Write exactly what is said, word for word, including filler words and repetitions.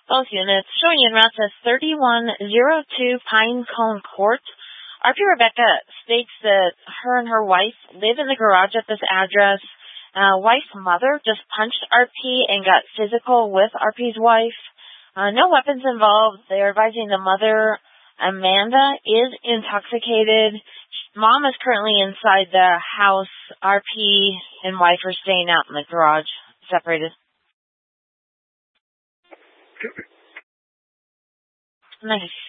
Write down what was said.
Both units showing in routes as thirty-one oh two Pinecone Court. R P Rebecca states that her and her wife live in the garage at this address. Uh, wife's mother just punched R P and got physical with R P's wife. Uh, no weapons involved. They're advising the mother, Amanda, is intoxicated. Mom is currently inside the house. R P and wife are staying out in the garage, separated. Nice.